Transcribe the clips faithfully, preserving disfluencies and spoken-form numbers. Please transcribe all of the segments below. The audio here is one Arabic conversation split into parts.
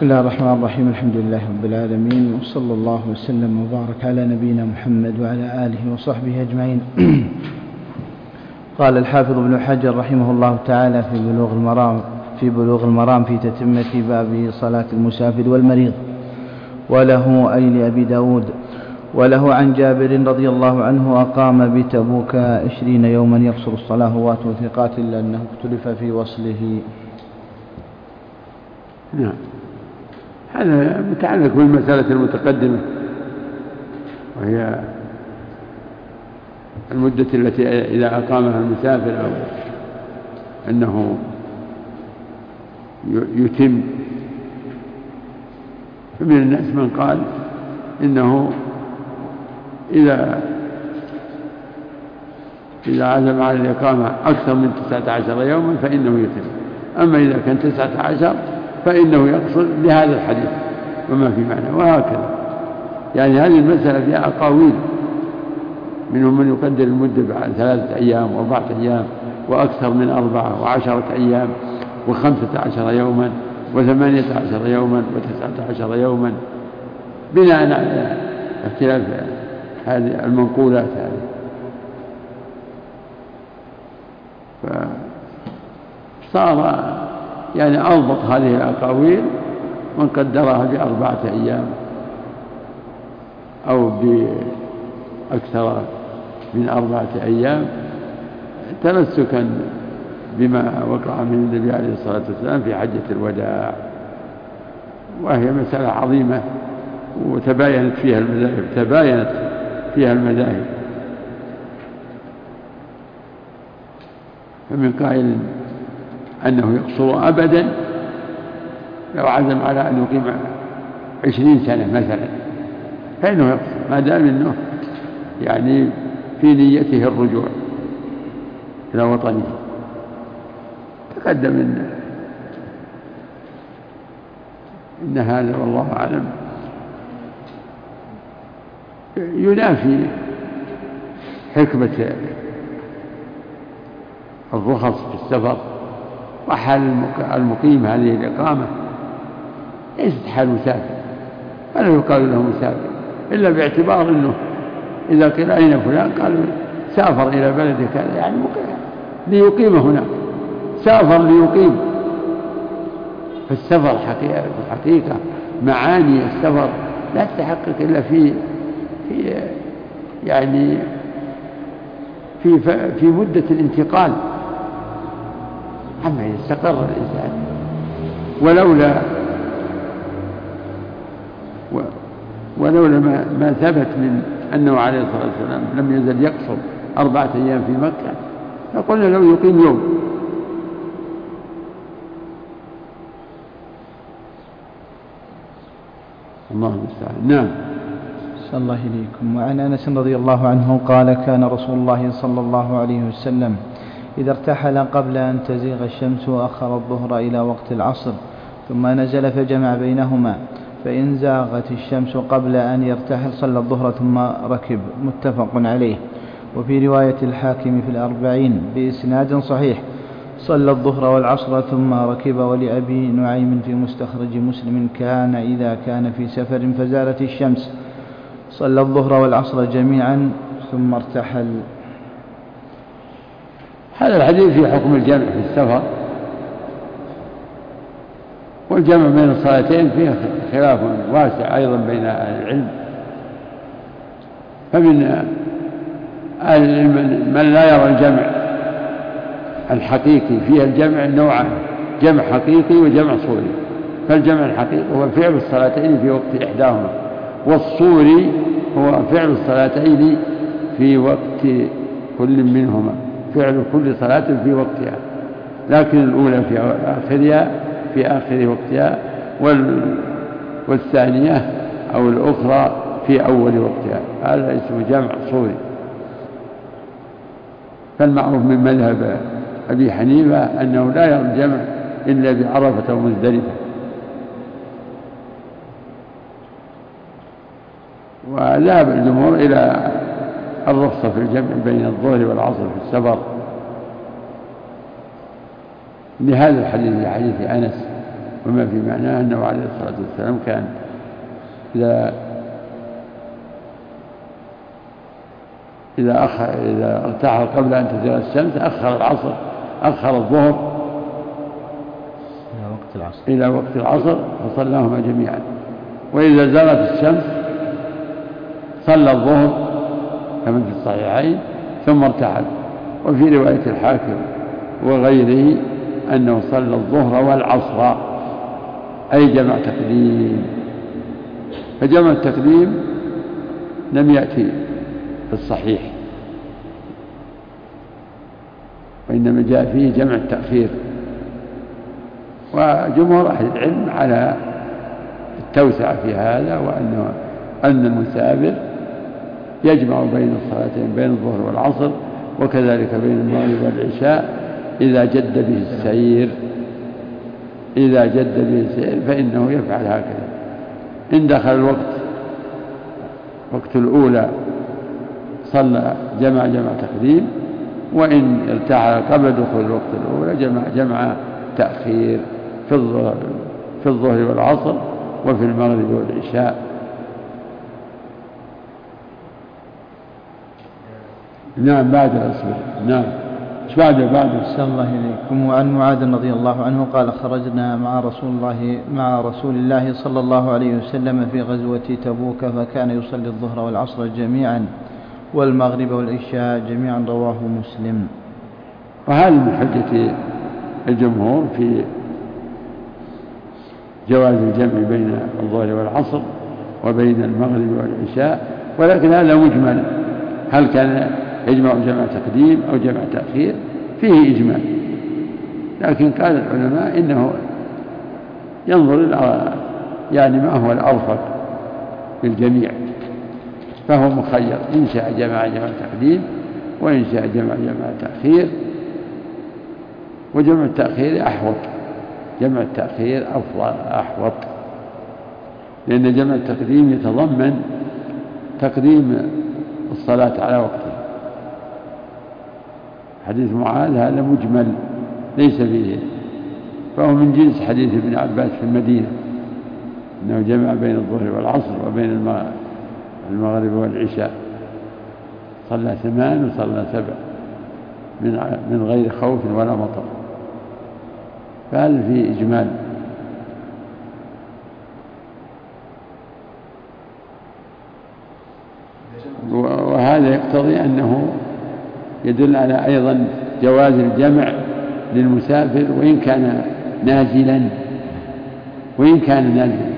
الله الرحمن الرحيم. الحمد لله رب العالمين، وصلى الله وسلم وبارك على نبينا محمد وعلى آله وصحبه أجمعين. قال الحافظ ابن حجر رحمه الله تعالى في بلوغ المرام في بلوغ المرام في تتمة باب صلاة المسافر والمريض، وله أي لأبي داود، وله عن جابر رضي الله عنه أقام بتبوك عشرين يوما يقصر الصلاة واتوا ثقات لأنه اختلف في وصله. نعم، هذا متعلق بالمسألة المتقدمة، وهي المدة التي إذا أقامها المسافر أو أنه يتم. فمن الناس من قال إنه إذا إذا عزم على الإقامة أكثر من تسعة عشر يوما فإنه يتم، أما إذا كان تسعة عشر فإنه يقصر لهذا الحديث وما في معنى. وهكذا يعني هذه المسألة فيها أقاويل، منهم من يقدر المدة بعد ثلاثة أيام وأربعة أيام وأكثر من أربعة وعشرة أيام وخمسة عشر يوما وثمانية عشر يوما وتسعة عشر يوما، بناء على اختلاف هذه المنقولات هذه. فصار يعني أضبط هذه الأقاويل من قدرها بأربعة أيام أو بأكثر من أربعة أيام تمسكا بما وقع من النبي عليه الصلاة والسلام في حجة الوداع. وهي مسألة عظيمة وتباينت فيها المذاهب تباينت فيها المذاهب فمن قائل أنه يقصر أبدا لو عزم على أن يقيم عشرين سنة مثلا فإنه يقصر ما دام أنه يعني في نيته الرجوع إلى وطنه. تقدم إن, إن هذا والله أعلم ينافي حكمة الرخص في السفر، وحال المقيم هذه الإقامة ليست حال مسافر، فلا يقال له مسافر إلا باعتبار أنه إذا قيل أين فلان قالوا سافر إلى بلد كذا يعني مقيم ليقيم هناك، سافر ليقيم. فالسفر حقيقة في الحقيقة معاني السفر لا تتحقق إلا في في يعني في في مدة الانتقال. أما يستقر الإنسان ولولا ولولا ما, ما ثبت من أنه عليه الصلاة والسلام لم يزل يقصر أربعة أيام في مكة فقلنا لو يقيم يوم. الله المستعان. نعم. صلى الله إليكم. وعن أنس رضي الله عنه قال كان رسول الله صلى الله عليه وسلم إذا ارتحل قبل أن تزيغ الشمس وأخر الظهر إلى وقت العصر ثم نزل فجمع بينهما، فإن زاغت الشمس قبل أن يرتحل صلى الظهر ثم ركب. متفق عليه. وفي رواية الحاكم في الأربعين بإسناد صحيح صلى الظهر والعصر ثم ركب. ولأبي نعيم في مستخرج مسلم كان إذا كان في سفر فزالت الشمس صلى الظهر والعصر جميعا ثم ارتحل. هذا الحديث في حكم الجمع في السفر، والجمع بين الصلاتين فيه خلاف واسع أيضا بين أهل العلم. فمن أهل العلم من لا يرى الجمع الحقيقي، فيها الجمع نوعان، جمع حقيقي وجمع صوري. فالجمع الحقيقي هو فعل الصلاتين في وقت إحداهما، والصوري هو فعل الصلاتين في وقت كل منهما، فعل كل صلاة في وقتها، لكن الأولى في آخرها في آخر وقتها والثانية أو الأخرى في أول وقتها. هذا اسمه جمع صوري. فالمعروف من مذهب أبي حنيفة أنه لا يرى الجمع إلا بعرفة ومزدلفة. وذهب الجمهور إلى الرخصة في الجمع بين الظهر والعصر في السفر لهذا الحديث حديث أنس وما في معناه أنه عليه الصلاة والسلام كان إذا إذا أخر إذا ارتحل قبل أن تزيغ الشمس أخر العصر أخر الظهر إلى وقت العصر إلى وقت العصر فصلاهما جميعا، وإذا زالت الشمس صلى الظهر كما في الصحيحين ثم ارتحل. وفي رواية الحاكم وغيره أنه صلى الظهر والعصر، أي جمع تقديم. فجمع التقديم لم يأتي في الصحيح، وإنما جاء فيه جمع التأخير. وجمهور أهل العلم على التوسع في هذا، وأنه أن المسافر يجمع بين الصلاتين بين الظهر والعصر، وكذلك بين المغرب والعشاء إذا جد به السير إذا جد به السير فإنه يفعل هكذا. إن دخل الوقت وقت الأولى صلى جمع جمع تقديم، وإن ارتحل قبل دخول الوقت الأولى جمع جمع تأخير في الظهر في الظهر والعصر وفي المغرب والعشاء. نعم بعد الأصبر. نعم ايش بعده بعده أحسن الله إليكم. وعن معاذ رضي الله عنه قال خرجنا مع رسول الله مع رسول الله صلى الله عليه وسلم في غزوة تبوك فكان يصلي الظهر والعصر جميعا والمغرب والعشاء جميعا، رواه مسلم. وهذا من حجة الجمهور في جواز الجمع بين الظهر والعصر وبين المغرب والعشاء، ولكن هذا مجمل، هل كان يجمع جمع تقديم أو جمع تأخير فيه إجمال، لكن قال العلماء إنه ينظر إلى يعني ما هو الأرفق للجميع، فهو مخير إن شاء جمع جمع تقديم وإن شاء جمع جمع تأخير. وجمع التأخير أحوط، جمع التأخير أفضل أحوط، لأن جمع التقديم يتضمن تقديم الصلاة على وقتها. حديث معاذ هذا مجمل ليس فيه، فهو من جنس حديث ابن عباس في المدينة أنه جمع بين الظهر والعصر وبين المغرب والعشاء، صلى ثمان وصلى سبع من غير خوف ولا مطر، فهذا فيه إجمال. وهذا يقتضي أنه يدل على أيضا جواز الجمع للمسافر وإن كان نازلا وإن كان نازلا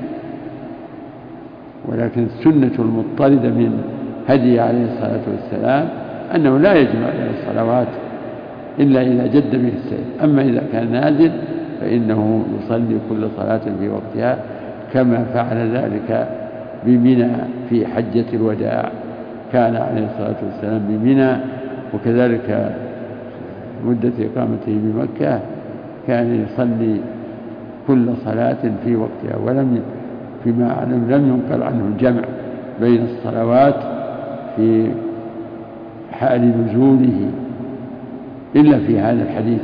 ولكن السنة المضطردة من هدي عليه الصلاة والسلام أنه لا يجمع بين الصلوات إلا إذا جد به السير. أما إذا كان نازل فإنه يصلي كل صلاة في وقتها، كما فعل ذلك بمنى في حجة الوداع، كان عليه الصلاة والسلام بمنى، وكذلك مدة إقامته بمكة كان يصلي كل صلاة في وقتها، ولم فيما أعلم لم ينقل عنه الجمع بين الصلوات في حال نزوله إلا في هذا الحديث.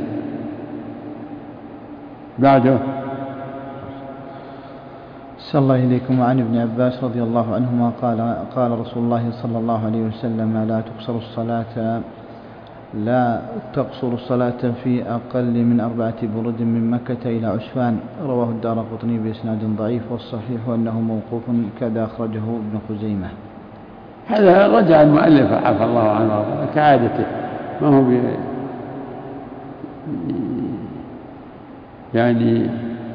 بعده صلى الله إليكم. وعن ابن عباس رضي الله عنهما قال قال رسول الله صلى الله عليه وسلم لا تقصر الصلاة لا تقصر الصلاة في أقل من أربعة برد من مكة إلى عسفان، رواه الدارقطني بإسناد ضعيف، والصحيح أنه موقوف كذا أخرجه ابن خزيمة. هذا رجع المؤلف عفى الله عنه كعادته، ما هو بي يعني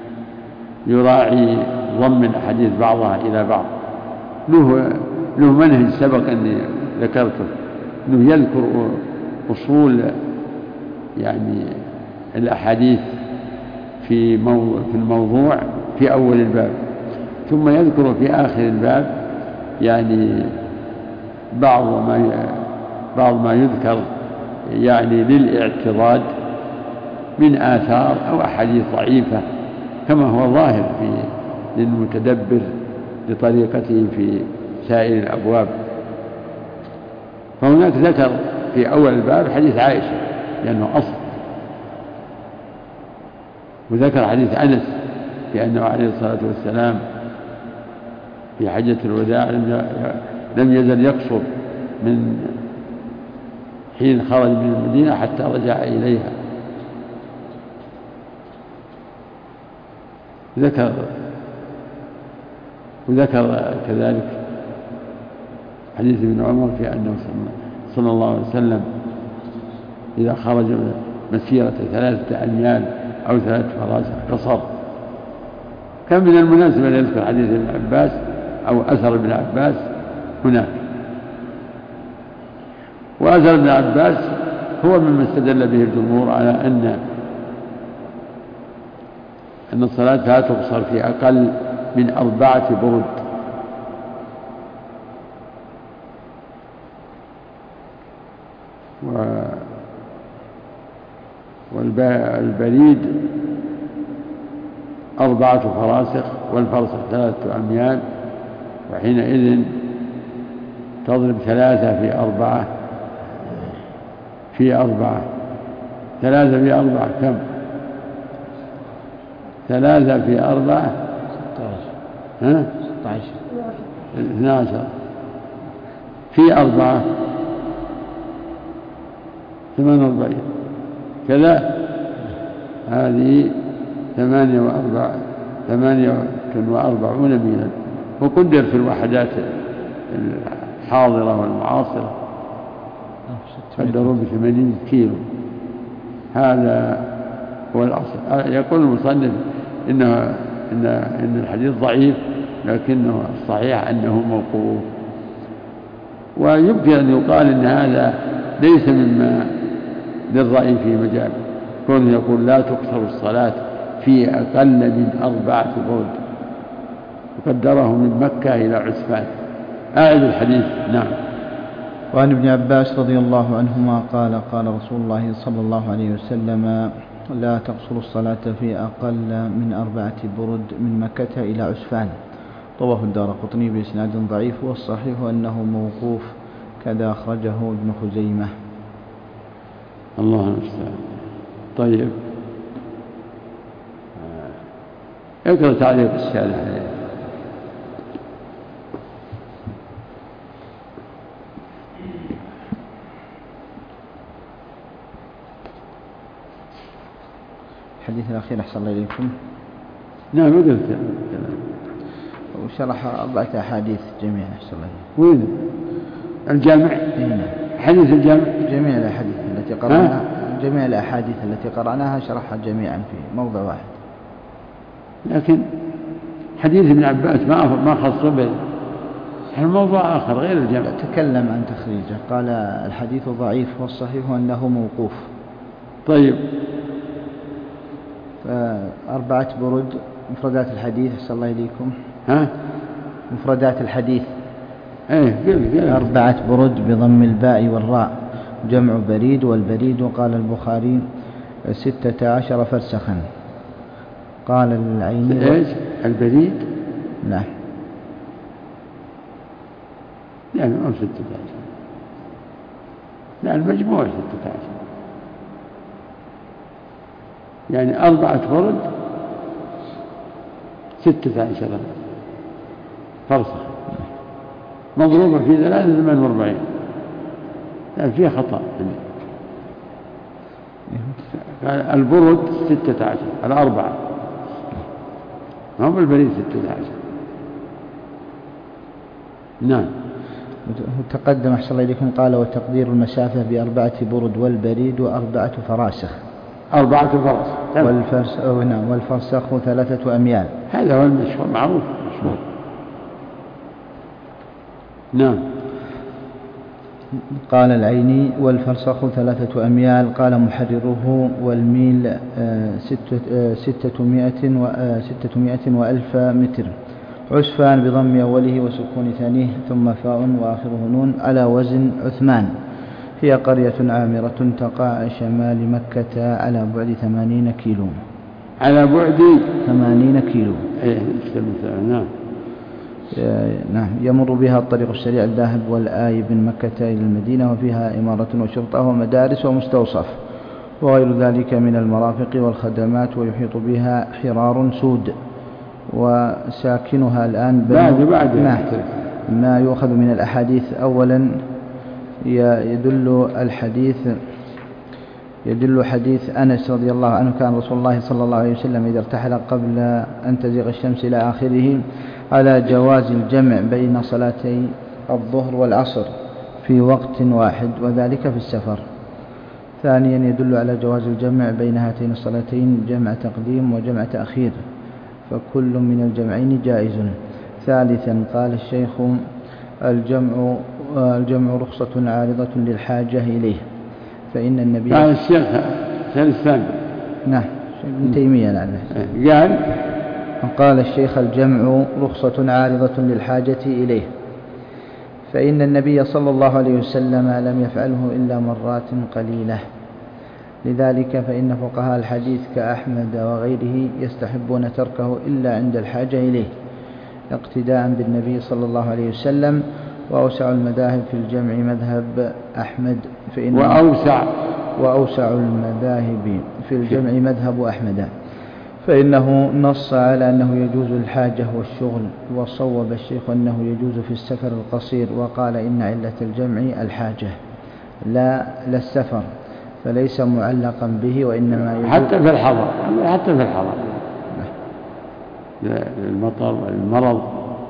يراعي ضم الحديث بعضها إلى بعض، له له منهج سبق أني ذكرته، أنه يذكر أصول يعني الأحاديث في في الموضوع في أول الباب، ثم يذكر في آخر الباب يعني بعض ما بعض ما يذكر يعني للاعتضاد من آثار أو أحاديث ضعيفة، كما هو ظاهر في للمتدبر لطريقته في سائر الأبواب. فهناك ذكر في أول الباب حديث عائشة لأنه أصل، وذكر حديث أنس بأنه عليه الصلاة والسلام في حجة الوداع لم يزل يقصر من حين خرج من المدينة حتى رجع إليها. ذكر وذكر كذلك حديث ابن عمر في أنه صلى الله عليه وسلم إذا خرج مسيرة ثلاثة أميال أو ثلاثة فراسخ قصر. كان من المناسب أن يذكر حديث ابن عباس أو أثر ابن عباس هناك. وأثر ابن عباس هو مما استدل به الجمهور على أن أن الصلاة لا تقصر في أقل من أربعة برد. والبريد أربعة فراسخ والفرسخ ثلاثة أميال، وحينئذ تضرب ثلاثة في أربعة في أربعة ثلاثة في أربعة كم؟ ثلاثة في أربعة ها؟ اثنى عشر في أربعة ثمان وأربعين كذا. هذه ثمانية وأربعة ثمانية وأربعون ميلا، وقدر في الوحدات الحاضرة والمعاصرة قدروا بثمانين كيلو. هذا هو الأصل. يقول المصنف إنه إن إن الحديث ضعيف، لكنه الصحيح أنه موقوف. ويمكن أن يقال إن هذا ليس مما للرأي في مجال، كونه يقول لا تقصر الصلاة في أقل من أربعة برد، وقدره من مكة إلى عسفان. أعد الحديث. نعم. وعن ابن عباس رضي الله عنهما قال قال رسول الله صلى الله عليه وسلم لا تقصر الصلاة في أقل من أربعة برد من مكة إلى عسفان. رواه الدارقطني بإسناد ضعيف، والصحيح أنه موقوف كذا أخرجه ابن خزيمة. الله المستعان. طيب اقرأ تعليق الشارح. الحديث الأخير أحسن الله إليكم. نعم قلت وشرح أربعة أحاديث جميعا أحسن الله. وين الجامع؟ هنا حديث الجامع جميع الأحاديث التي قرأناها جميع الأحاديث التي قرأناها شرحها جميعا في موضع واحد. لكن حديث ابن عباس ما ما خصه به، الموضوع آخر غير الجامع. تكلم عن تخريجه، قال الحديث ضعيف والصحيح أنه موقوف. طيب فأربعة برد مفردات الحديث أحسن الله إليكم. ها مفردات الحديث ايه قل قل. أربعة برد بضم الباء والراء جمع بريد، والبريد قال البخاري ستة عشر فرسخا. قال العيني ايش البريد؟ نعم يعني أو ستة عشر، لا المجموع ستة عشر، يعني أربعة برد ستة عشر فرسخ مضروبة في ثلاثة ثمان وأربعين. يعني فيها خطأ. البرد ستة عشر الأربعة، ما هو البريد ستة عشر. نعم. تقدم أحسن الله إليكم قال وتقدير المسافة بأربعة برد والبريد وأربعة فراسخ. أربعة فراسخ والفرس نعم والفرسخ ثلاثة أميال. هذا هو المشهور معروف مشهور. نعم. قال العيني والفرسخ ثلاثة أميال. قال محرره والميل ستة ستمائة وستمائة وألف متر. عسفان بضم أوله وسكون ثانيه ثم فاء وآخره نون على وزن عثمان. هي قرية عامرة تقع شمال مكة على بعد ثمانين كيلو. على بعد ثمانين كيلو. إيه نعم. نعم. يمر بها الطريق السريع الذاهب والآي من مكة إلى المدينة، وفيها إمارة وشرطة ومدارس ومستوصف وغير ذلك من المرافق والخدمات، ويحيط بها حرار سود وساكنها الآن بعد بعد ما, ما يؤخذ من الأحاديث. أولا يدل الحديث يدل حديث أنس رضي الله عنه كان رسول الله صلى الله عليه وسلم إذا ارتحل قبل أن تزيغ الشمس إلى آخره على جواز الجمع بين صلاتي الظهر والعصر في وقت واحد وذلك في السفر. ثانيا يدل على جواز الجمع بين هاتين الصلاتين جمع تقديم وجمع تأخير فكل من الجمعين جائز. ثالثا قال الشيخ الجمع الجمع رخصة عارضة للحاجة إليه فإن النبي قال الشيخ الإسلام نعم ابن تيمية لعنه قال قال الشيخ الجمع رخصة عارضة للحاجة إليه فإن النبي صلى الله عليه وسلم لم يفعله إلا مرات قليلة. لذلك فإن فقهاء الحديث كأحمد وغيره يستحبون تركه إلا عند الحاجة إليه اقتداء بالنبي صلى الله عليه وسلم. وأوسع المذاهب في الجمع مذهب أحمد فإن وأوسع وأوسع المذاهب في الجمع مذهب أحمد فإنه نص على أنه يجوز الحاجة والشغل. وصوب الشيخ أنه يجوز في السفر القصير وقال إن علة الجمع الحاجة لا للسفر فليس معلقا به وإنما يجوز حتى في الحضر حتى في الحضر المطر والمرض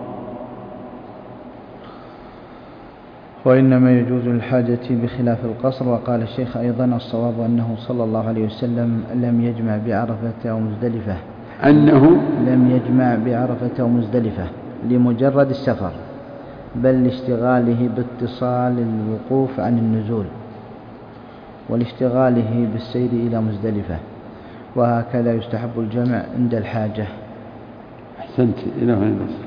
وإنما يجوز الحاجة بخلاف القصر. وقال الشيخ أيضا الصواب أنه صلى الله عليه وسلم لم يجمع بعرفة أو مزدلفة أنه لم يجمع بعرفة أو مزدلفة لمجرد السفر بل لاشتغاله باتصال الوقوف عن النزول ولاشتغاله بالسير إلى مزدلفة وهكذا يستحب الجمع عند الحاجة. أحسنت إلى هنا.